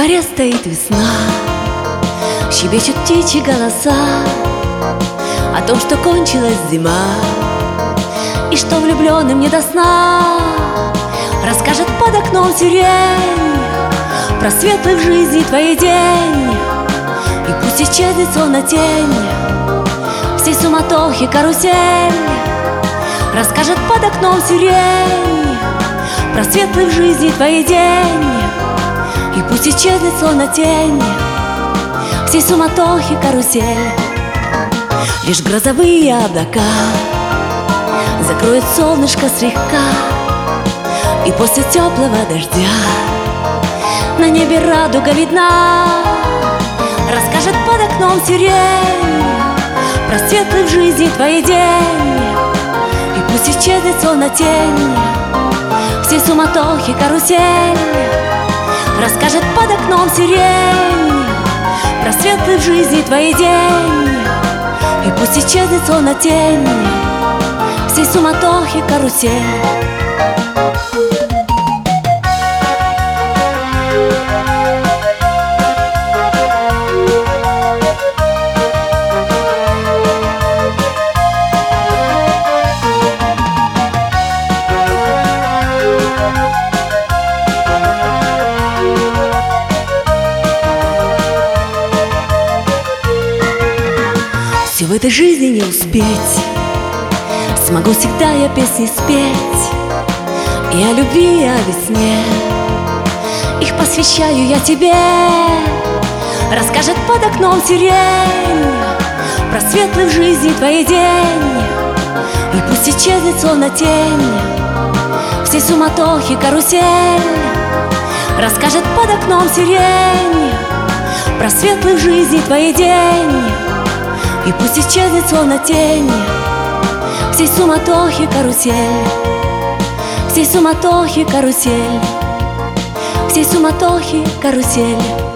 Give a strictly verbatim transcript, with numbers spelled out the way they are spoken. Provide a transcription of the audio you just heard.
дворе стоит весна, щебечут птичьи голоса о том, что кончилась зима, и что влюбленным не до сна. Расскажет под окном сирень про светлый в жизни твоей день, и пусть исчезнет словно тень всей суматохи карусель. Расскажет под окном сирень про светлый в жизни твоей день, и пусть исчезнет словно тень всей суматохи карусель. Лишь грозовые облака закроет солнышко слегка, и после теплого дождя на небе радуга видна. Расскажет под окном сирень про светлый в жизни твоей день, и пусть исчезнет словно тень всей суматохи карусель. Расскажет под окном сирень про светлый в жизни твоей день, и пусть исчезнет словно тень всей суматохи карусель. Все в этой жизни не успеть, смогу всегда я песни спеть, и о любви, и о весне, их посвящаю я тебе. Расскажет под окном сирень про светлый в жизни твоей день, и пусть исчезнет словно тень всей суматохи карусель. Расскажет под окном сирень про светлый в жизни твоей день, и пусть исчезнет словно тень всей суматохи карусель, всей суматохи карусель, всей суматохи карусель.